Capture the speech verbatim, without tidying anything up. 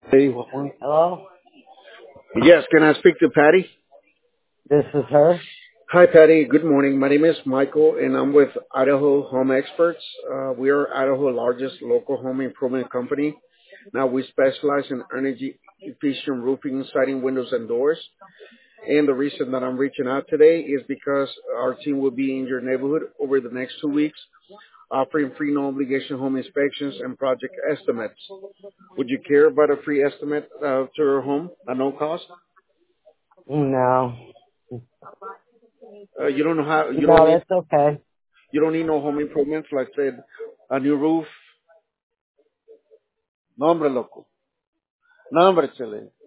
Hey, Juan. Hello, Yes, can I speak to Patty? this is her. Hi, Patty. Good morning. My name is Michael, and I'm with Idaho Home Experts. Uh, we are Idaho's largest local home improvement company. Now, we specialize in energy efficient roofing, siding, windows, and doors. And the reason that I'm reaching out today is because our team will be in your neighborhood over the next two weeks, offering free no obligation home inspections and project estimates. Would you care about a free estimate uh, to your home at no cost? No, Uh, you don't know how you don't no, need that's okay. you don't need no home improvements like said a new roof. No hombre loco. No hombre chile.